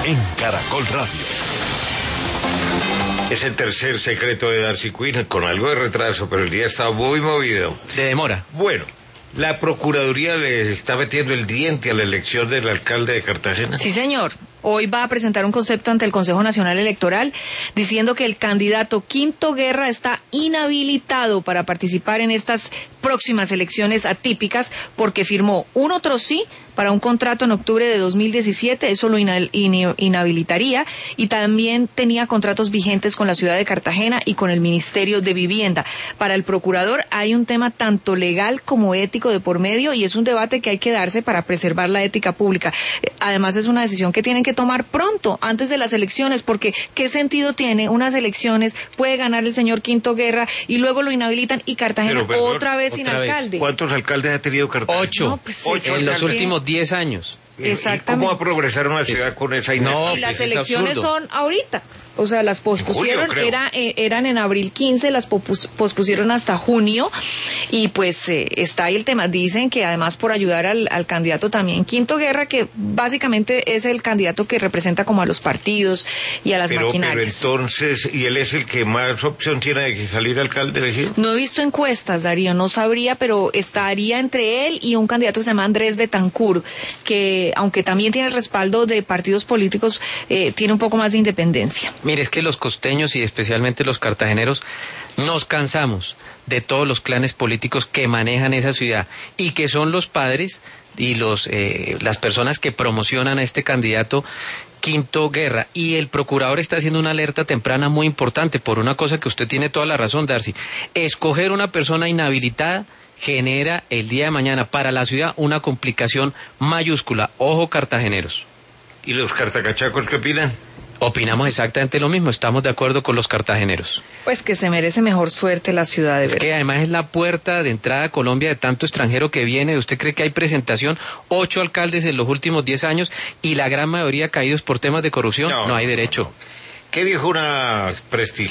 en Caracol Radio. Es el tercer secreto de Darcy Quinn, con algo de retraso, pero el día está muy movido. De demora. Bueno, la Procuraduría le está metiendo el diente a la elección del alcalde de Cartagena. Sí, señor. Hoy va a presentar un concepto ante el Consejo Nacional Electoral diciendo que el candidato Quinto Guerra está inhabilitado para participar en estas próximas elecciones atípicas porque firmó un otro sí para un contrato en octubre de 2017, eso lo inhabilitaría, y también tenía contratos vigentes con la ciudad de Cartagena y con el Ministerio de Vivienda. Para el procurador hay un tema tanto legal como ético de por medio y es un debate que hay que darse para preservar la ética pública. Además es una decisión que tienen que tomar pronto, antes de las elecciones, porque ¿qué sentido tiene unas elecciones? Puede ganar el señor Quinto Guerra y luego lo inhabilitan y Cartagena otra vez sin alcalde. ¿Cuántos alcaldes ha tenido Cartagena? 8. No, pues, 8 en los últimos 10 años. Exactamente. ¿Y cómo va a progresar una ciudad con esa inestabilidad? Y las pues es elecciones absurdo. son ahorita. O sea, las pospusieron, julio, eran en abril 15, las pospusieron hasta junio, y pues está ahí el tema. Dicen que además por ayudar al candidato también Quinto Guerra, que básicamente es el candidato que representa como a los partidos y a las maquinarias. Pero entonces, ¿y él es el que más opción tiene de salir alcalde elegido? No he visto encuestas, Darío, no sabría, pero estaría entre él y un candidato que se llama Andrés Betancourt, que aunque también tiene el respaldo de partidos políticos, tiene un poco más de independencia. Mire, es que los costeños y especialmente los cartageneros nos cansamos de todos los clanes políticos que manejan esa ciudad y que son los padres y las personas que promocionan a este candidato Quinto Guerra. Y el procurador está haciendo una alerta temprana muy importante por una cosa que usted tiene toda la razón, Darcy. Escoger una persona inhabilitada genera el día de mañana para la ciudad una complicación mayúscula. Ojo, cartageneros. ¿Y los cartacachacos qué opinan? Opinamos exactamente lo mismo, estamos de acuerdo con los cartageneros. Pues que se merece mejor suerte la ciudad de Es que además es la puerta de entrada a Colombia de tanto extranjero que viene. ¿Usted cree que hay presentación? 8 alcaldes en los últimos 10 años y la gran mayoría caídos por temas de corrupción. No hay derecho. ¿Qué dijo una prestigiosa